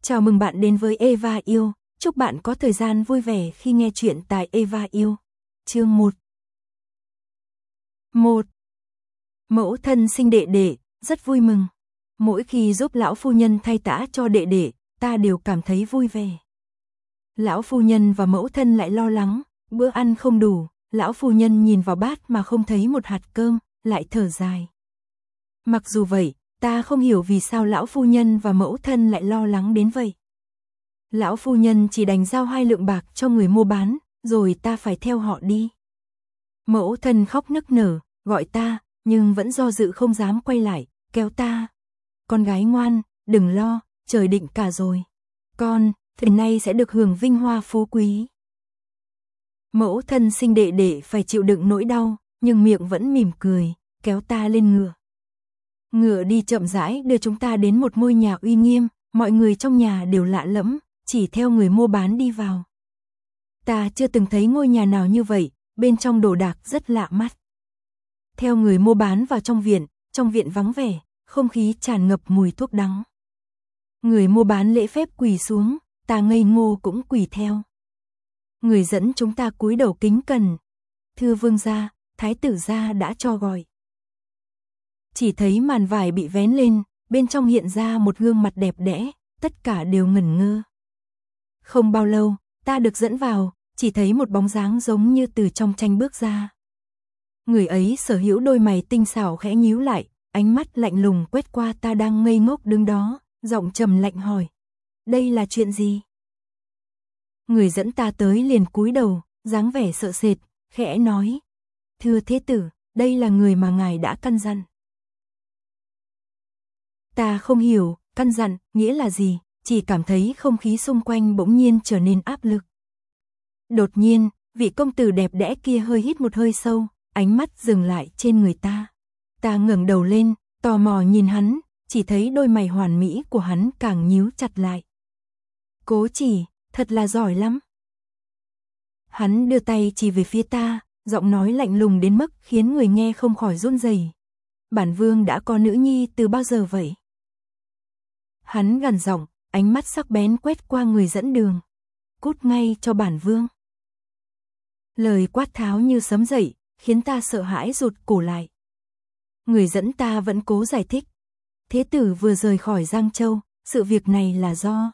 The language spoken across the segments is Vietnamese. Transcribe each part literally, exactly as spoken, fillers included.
Chào mừng bạn đến với Eva Yêu, chúc bạn có thời gian vui vẻ khi nghe chuyện tại Eva Yêu. Chương một. một. Mẫu thân sinh đệ đệ, rất vui mừng. Mỗi khi giúp lão phu nhân thay tã cho đệ đệ, ta đều cảm thấy vui vẻ. Lão phu nhân và mẫu thân lại lo lắng, bữa ăn không đủ, lão phu nhân nhìn vào bát mà không thấy một hạt cơm, lại thở dài. Mặc dù vậy, ta không hiểu vì sao lão phu nhân và mẫu thân lại lo lắng đến vậy. Lão phu nhân chỉ đành giao hai lượng bạc cho người mua bán, rồi ta phải theo họ đi. Mẫu thân khóc nức nở, gọi ta, nhưng vẫn do dự không dám quay lại, kéo ta. Con gái ngoan, đừng lo, trời định cả rồi. Con, từ nay sẽ được hưởng vinh hoa phú quý. Mẫu thân sinh đệ đệ phải chịu đựng nỗi đau, nhưng miệng vẫn mỉm cười, kéo ta lên ngựa. Ngựa đi chậm rãi đưa chúng ta đến một ngôi nhà uy nghiêm, mọi người trong nhà đều lạ lẫm, chỉ theo người mua bán đi vào. Ta chưa từng thấy ngôi nhà nào như vậy, bên trong đồ đạc rất lạ mắt. Theo người mua bán vào trong viện, trong viện vắng vẻ, không khí tràn ngập mùi thuốc đắng. Người mua bán lễ phép quỳ xuống, ta ngây ngô cũng quỳ theo. Người dẫn chúng ta cúi đầu kính cẩn. Thưa vương gia, thái tử gia đã cho gọi. Chỉ thấy màn vải bị vén lên, bên trong hiện ra một gương mặt đẹp đẽ, tất cả đều ngẩn ngơ. Không bao lâu, ta được dẫn vào, chỉ thấy một bóng dáng giống như từ trong tranh bước ra. Người ấy sở hữu đôi mày tinh xảo khẽ nhíu lại, ánh mắt lạnh lùng quét qua ta đang ngây ngốc đứng đó, giọng trầm lạnh hỏi. Đây là chuyện gì? Người dẫn ta tới liền cúi đầu, dáng vẻ sợ sệt, khẽ nói. Thưa thế tử, đây là người mà ngài đã căn dặn. Ta không hiểu, căn dặn, nghĩa là gì, chỉ cảm thấy không khí xung quanh bỗng nhiên trở nên áp lực. Đột nhiên, vị công tử đẹp đẽ kia hơi hít một hơi sâu, ánh mắt dừng lại trên người ta. Ta ngẩng đầu lên, tò mò nhìn hắn, chỉ thấy đôi mày hoàn mỹ của hắn càng nhíu chặt lại. Cố Chỉ, thật là giỏi lắm. Hắn đưa tay chỉ về phía ta, giọng nói lạnh lùng đến mức khiến người nghe không khỏi run rẩy. Bản vương đã có nữ nhi từ bao giờ vậy? Hắn gằn giọng, ánh mắt sắc bén quét qua người dẫn đường. Cút ngay cho bản vương. Lời quát tháo như sấm dậy, khiến ta sợ hãi rụt cổ lại. Người dẫn ta vẫn cố giải thích. Thế tử vừa rời khỏi Giang Châu, sự việc này là do...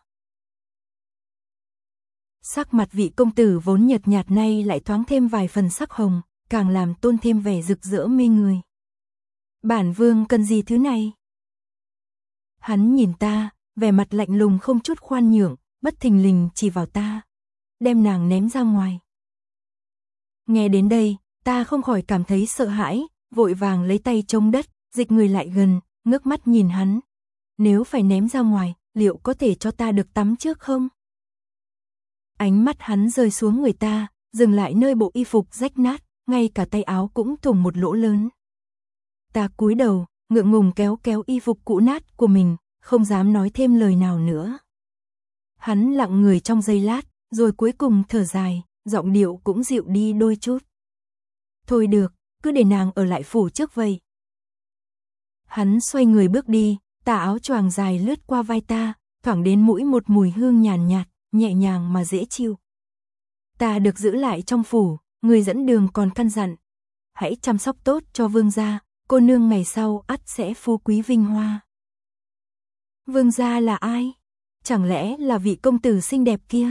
Sắc mặt vị công tử vốn nhợt nhạt nay lại thoáng thêm vài phần sắc hồng, càng làm tôn thêm vẻ rực rỡ mê người. Bản vương cần gì thứ này? Hắn nhìn ta, vẻ mặt lạnh lùng không chút khoan nhượng, bất thình lình chỉ vào ta. Đem nàng ném ra ngoài. Nghe đến đây, ta không khỏi cảm thấy sợ hãi, vội vàng lấy tay chống đất, dịch người lại gần, ngước mắt nhìn hắn. Nếu phải ném ra ngoài, liệu có thể cho ta được tắm trước không? Ánh mắt hắn rơi xuống người ta, dừng lại nơi bộ y phục rách nát, ngay cả tay áo cũng thủng một lỗ lớn. Ta cúi đầu, ngượng ngùng kéo kéo y phục cũ nát của mình, không dám nói thêm lời nào nữa. Hắn lặng người trong giây lát, rồi cuối cùng thở dài, giọng điệu cũng dịu đi đôi chút. Thôi được, cứ để nàng ở lại phủ trước vậy. Hắn xoay người bước đi, tà áo choàng dài lướt qua vai ta, thoảng đến mũi một mùi hương nhàn nhạt, nhẹ nhàng mà dễ chịu. Ta được giữ lại trong phủ, người dẫn đường còn căn dặn. Hãy chăm sóc tốt cho vương gia, cô nương ngày sau ắt sẽ phú quý vinh hoa. Vương gia là ai? Chẳng lẽ là vị công tử xinh đẹp kia?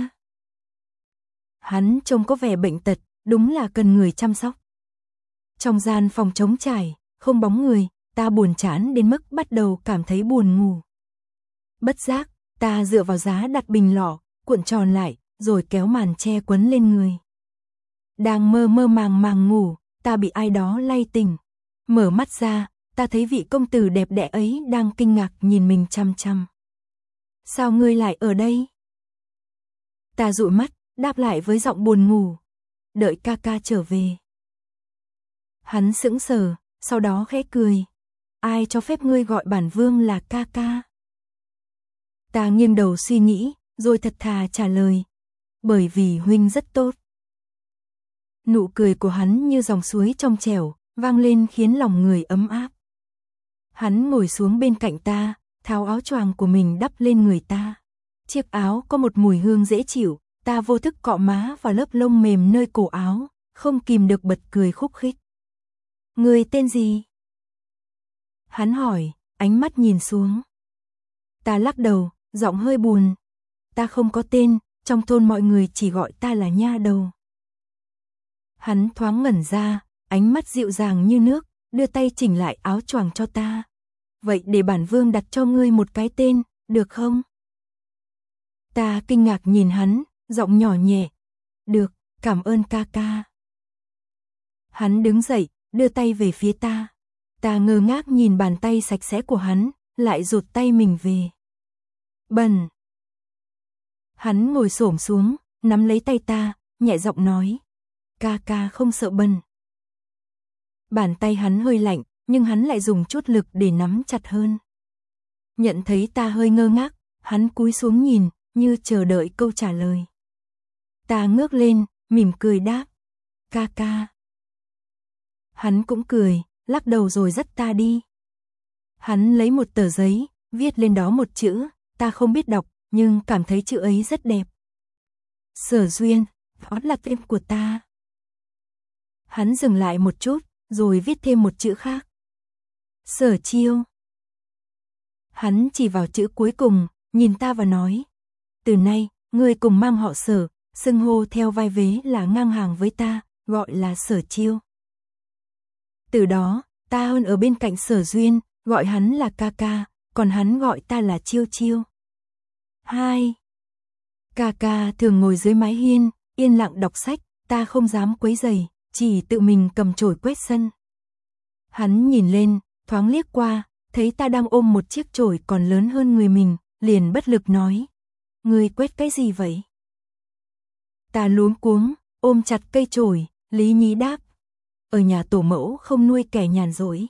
Hắn trông có vẻ bệnh tật, đúng là cần người chăm sóc. Trong gian phòng trống trải, không bóng người, ta buồn chán đến mức bắt đầu cảm thấy buồn ngủ. Bất giác, ta dựa vào giá đặt bình lọ, cuộn tròn lại, rồi kéo màn che quấn lên người. Đang mơ mơ màng màng ngủ, ta bị ai đó lay tỉnh. Mở mắt ra, ta thấy vị công tử đẹp đẽ ấy đang kinh ngạc nhìn mình chăm chăm. Sao ngươi lại ở đây? Ta dụi mắt, đáp lại với giọng buồn ngủ. Đợi ca ca trở về. Hắn sững sờ, sau đó khẽ cười. Ai cho phép ngươi gọi bản vương là ca ca? Ta nghiêng đầu suy nghĩ, rồi thật thà trả lời. Bởi vì huynh rất tốt. Nụ cười của hắn như dòng suối trong trẻo, vang lên khiến lòng người ấm áp. Hắn ngồi xuống bên cạnh ta, tháo áo choàng của mình đắp lên người ta. Chiếc áo có một mùi hương dễ chịu, ta vô thức cọ má vào lớp lông mềm nơi cổ áo, không kìm được bật cười khúc khích. Người tên gì? Hắn hỏi, ánh mắt nhìn xuống. Ta lắc đầu, giọng hơi buồn. Ta không có tên, trong thôn mọi người chỉ gọi ta là nha đầu. Hắn thoáng ngẩn ra, ánh mắt dịu dàng như nước, đưa tay chỉnh lại áo choàng cho ta. Vậy để bản vương đặt cho ngươi một cái tên, được không? Ta kinh ngạc nhìn hắn, giọng nhỏ nhẹ. Được, cảm ơn ca ca. Hắn đứng dậy, đưa tay về phía ta. Ta ngơ ngác nhìn bàn tay sạch sẽ của hắn, lại rụt tay mình về. Bẩn. Hắn ngồi xổm xuống, nắm lấy tay ta, nhẹ giọng nói. Ca ca không sợ bẩn. Bàn tay hắn hơi lạnh, nhưng hắn lại dùng chút lực để nắm chặt hơn. Nhận thấy ta hơi ngơ ngác, hắn cúi xuống nhìn, như chờ đợi câu trả lời. Ta ngước lên, mỉm cười đáp. Ca ca. Hắn cũng cười, lắc đầu rồi dắt ta đi. Hắn lấy một tờ giấy, viết lên đó một chữ, ta không biết đọc, nhưng cảm thấy chữ ấy rất đẹp. Sở Duyên, đó là tên của ta. Hắn dừng lại một chút, rồi viết thêm một chữ khác. Sở Chiêu. Hắn chỉ vào chữ cuối cùng, nhìn ta và nói. Từ nay, ngươi cùng mang họ Sở, xưng hô theo vai vế là ngang hàng với ta, gọi là Sở Chiêu. Từ đó, ta hơn ở bên cạnh Sở Duyên, gọi hắn là ca ca, còn hắn gọi ta là Chiêu Chiêu. Hai. Ca ca thường ngồi dưới mái hiên, yên lặng đọc sách, ta không dám quấy rầy, chỉ tự mình cầm chổi quét sân. Hắn nhìn lên, thoáng liếc qua, thấy ta đang ôm một chiếc chổi còn lớn hơn người mình, liền bất lực nói. Ngươi quét cái gì vậy? Ta luống cuống, ôm chặt cây chổi, lý nhí đáp. Ở nhà tổ mẫu không nuôi kẻ nhàn rỗi.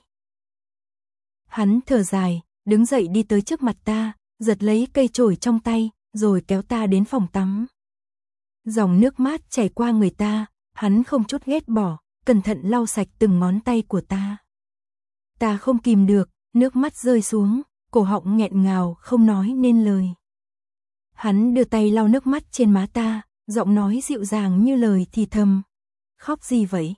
Hắn thở dài, đứng dậy đi tới trước mặt ta, giật lấy cây chổi trong tay, rồi kéo ta đến phòng tắm. Dòng nước mát chảy qua người ta, hắn không chút ghét bỏ, cẩn thận lau sạch từng ngón tay của ta. Ta không kìm được, nước mắt rơi xuống, cổ họng nghẹn ngào không nói nên lời. Hắn đưa tay lau nước mắt trên má ta, giọng nói dịu dàng như lời thì thầm. Khóc gì vậy?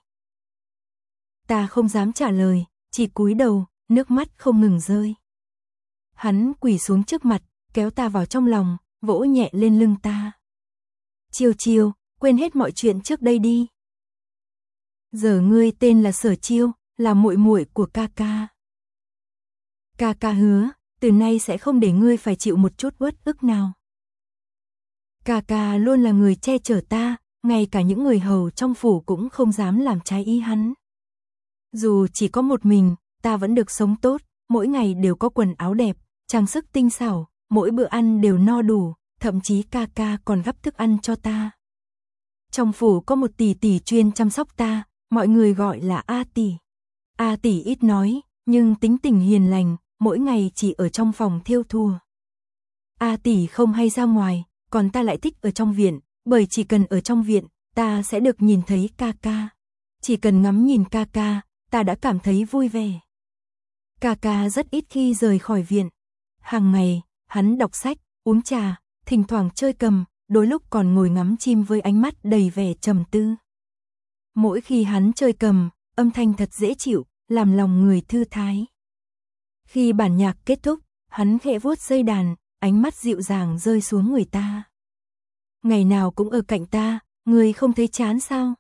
Ta không dám trả lời, chỉ cúi đầu, nước mắt không ngừng rơi. Hắn quỳ xuống trước mặt, kéo ta vào trong lòng, vỗ nhẹ lên lưng ta. Chiêu Chiêu, quên hết mọi chuyện trước đây đi. Giờ ngươi tên là Sở Chiêu, là muội muội của ca ca. Ca ca hứa, từ nay sẽ không để ngươi phải chịu một chút uất ức nào. Ca ca luôn là người che chở ta, ngay cả những người hầu trong phủ cũng không dám làm trái ý hắn. Dù chỉ có một mình, ta vẫn được sống tốt, mỗi ngày đều có quần áo đẹp, trang sức tinh xảo, mỗi bữa ăn đều no đủ, thậm chí ca ca còn gắp thức ăn cho ta. Trong phủ có một tỷ tỷ chuyên chăm sóc ta, mọi người gọi là A tỷ. A tỷ ít nói, nhưng tính tình hiền lành, mỗi ngày chỉ ở trong phòng thêu thùa. A tỷ không hay ra ngoài, còn ta lại thích ở trong viện, bởi chỉ cần ở trong viện, ta sẽ được nhìn thấy ca ca. Chỉ cần ngắm nhìn ca ca, ta đã cảm thấy vui vẻ. Ca ca rất ít khi rời khỏi viện. Hàng ngày, hắn đọc sách, uống trà, thỉnh thoảng chơi cầm, đôi lúc còn ngồi ngắm chim với ánh mắt đầy vẻ trầm tư. Mỗi khi hắn chơi cầm, âm thanh thật dễ chịu, làm lòng người thư thái. Khi bản nhạc kết thúc, hắn khẽ vuốt dây đàn, ánh mắt dịu dàng rơi xuống người ta. Ngày nào cũng ở cạnh ta, người không thấy chán sao?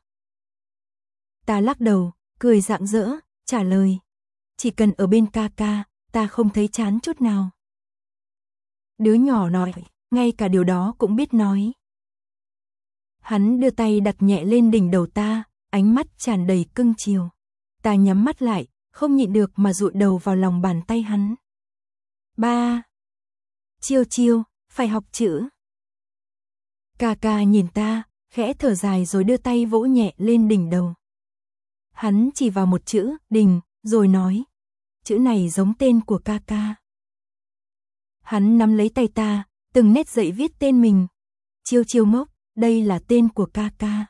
Ta lắc đầu, cười rạng rỡ, trả lời. Chỉ cần ở bên ca ca, ta không thấy chán chút nào. Đứa nhỏ nói, ngay cả điều đó cũng biết nói. Hắn đưa tay đặt nhẹ lên đỉnh đầu ta, ánh mắt tràn đầy cưng chiều. Ta nhắm mắt lại, không nhịn được mà dụi đầu vào lòng bàn tay hắn. Ba. Chiêu Chiêu, phải học chữ. Ca ca nhìn ta, khẽ thở dài rồi đưa tay vỗ nhẹ lên đỉnh đầu. Hắn chỉ vào một chữ, đình, rồi nói. Chữ này giống tên của ca ca. Hắn nắm lấy tay ta, từng nét dậy viết tên mình. Chiêu Chiêu ngốc, đây là tên của ca ca.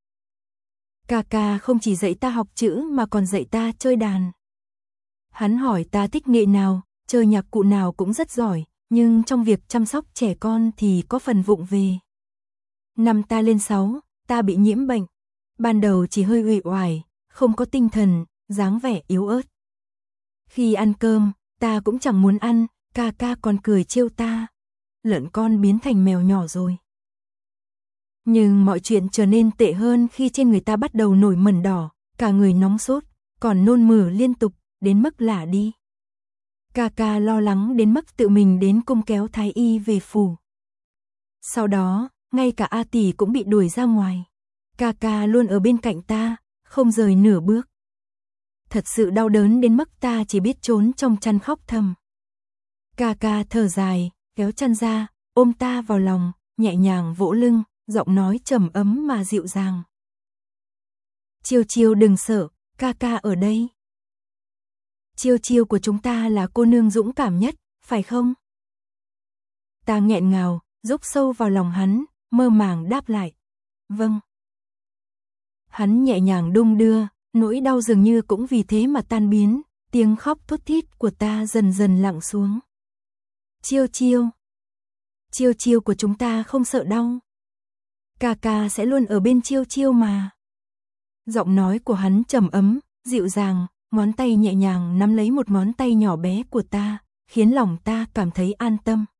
Ca ca không chỉ dạy ta học chữ mà còn dạy ta chơi đàn. Hắn hỏi ta thích nghệ nào, chơi nhạc cụ nào cũng rất giỏi, nhưng trong việc chăm sóc trẻ con thì có phần vụng về. Năm ta lên sáu, ta bị nhiễm bệnh. Ban đầu chỉ hơi uể oải, không có tinh thần, dáng vẻ yếu ớt. Khi ăn cơm, ta cũng chẳng muốn ăn, ca ca còn cười trêu ta. Lợn con biến thành mèo nhỏ rồi. Nhưng mọi chuyện trở nên tệ hơn khi trên người ta bắt đầu nổi mẩn đỏ, cả người nóng sốt, còn nôn mửa liên tục, đến mức lả đi. Ca ca lo lắng đến mức tự mình đến cung kéo thái y về phủ. Sau đó, ngay cả A Tỷ cũng bị đuổi ra ngoài. Ca ca luôn ở bên cạnh ta, không rời nửa bước. Thật sự đau đớn đến mức ta chỉ biết trốn trong chăn khóc thầm. Ca ca thở dài, kéo chăn ra, ôm ta vào lòng, nhẹ nhàng vỗ lưng, giọng nói trầm ấm mà dịu dàng. Chiêu Chiêu đừng sợ, ca ca ở đây. Chiêu Chiêu của chúng ta là cô nương dũng cảm nhất, phải không? Ta nghẹn ngào, rúc sâu vào lòng hắn, mơ màng đáp lại. Vâng. Hắn nhẹ nhàng đung đưa, nỗi đau dường như cũng vì thế mà tan biến, tiếng khóc thút thít của ta dần dần lặng xuống. Chiêu Chiêu. Chiêu Chiêu của chúng ta không sợ đau. Ca ca sẽ luôn ở bên Chiêu Chiêu mà. Giọng nói của hắn trầm ấm, dịu dàng, ngón tay nhẹ nhàng nắm lấy một ngón tay nhỏ bé của ta, khiến lòng ta cảm thấy an tâm.